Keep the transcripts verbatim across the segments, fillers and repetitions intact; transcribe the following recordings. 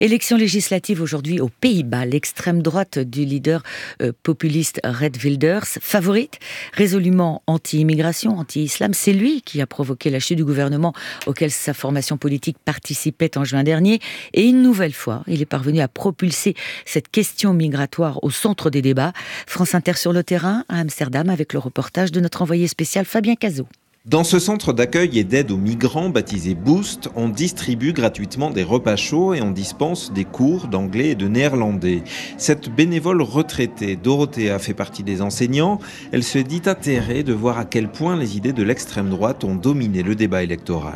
Élection législative aujourd'hui aux Pays-Bas. L'extrême droite du leader euh, populiste Geert Wilders, favorite, résolument anti-immigration, anti-islam. C'est lui qui a provoqué la chute du gouvernement auquel sa formation politique participait en juin dernier. Et une nouvelle fois, il est parvenu à propulser cette question migratoire au centre des débats. France Inter sur le terrain à Amsterdam avec le reportage de notre envoyé spécial Fabien Cazot. Dans ce centre d'accueil et d'aide aux migrants baptisé Boost, on distribue gratuitement des repas chauds et on dispense des cours d'anglais et de néerlandais. Cette bénévole retraitée, Dorothea, fait partie des enseignants. Elle se dit atterrée de voir à quel point les idées de l'extrême droite ont dominé le débat électoral.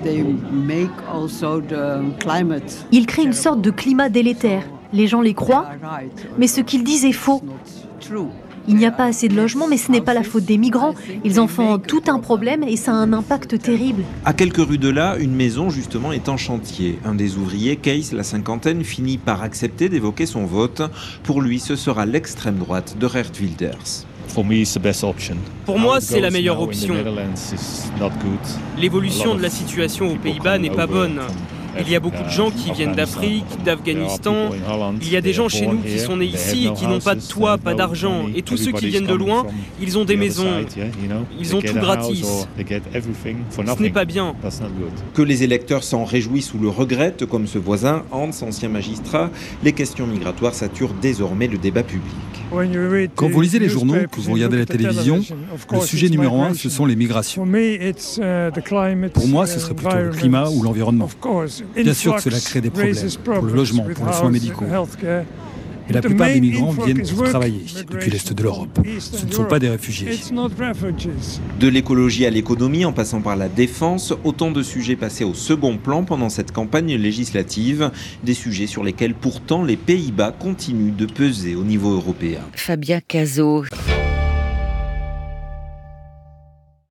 Ils créent une sorte de climat délétère. Les gens les croient, mais ce qu'ils disent est faux. Il n'y a pas assez de logements, mais ce n'est pas la faute des migrants. Ils en font tout un problème et ça a un impact terrible. À quelques rues de là, une maison justement est en chantier. Un des ouvriers, Kees, la cinquantaine, finit par accepter d'évoquer son vote. Pour lui, ce sera l'extrême droite de Geert Wilders. Pour moi, c'est la meilleure option. L'évolution de la situation aux Pays-Bas n'est pas bonne. Il y a beaucoup de gens qui viennent d'Afrique, d'Afghanistan. Il y a des gens chez nous qui sont nés ici et qui n'ont pas de toit, pas d'argent. Et tous ceux qui viennent de loin, ils ont des maisons. Ils ont tout gratis. Ce n'est pas bien. Que les électeurs s'en réjouissent ou le regrettent, comme ce voisin, Hans, ancien magistrat, les questions migratoires saturent désormais le débat public. Quand vous lisez les journaux, que vous regardez la télévision, le sujet numéro un, ce sont les migrations. Pour moi, ce serait plutôt le climat ou l'environnement. Bien sûr que cela crée des problèmes pour le logement, pour les soins médicaux. Et la plupart des migrants viennent pour travailler depuis l'Est de l'Europe. Ce ne sont pas des réfugiés. De l'écologie à l'économie, en passant par la défense, autant de sujets passés au second plan pendant cette campagne législative, des sujets sur lesquels pourtant les Pays-Bas continuent de peser au niveau européen. Fabien Cazot.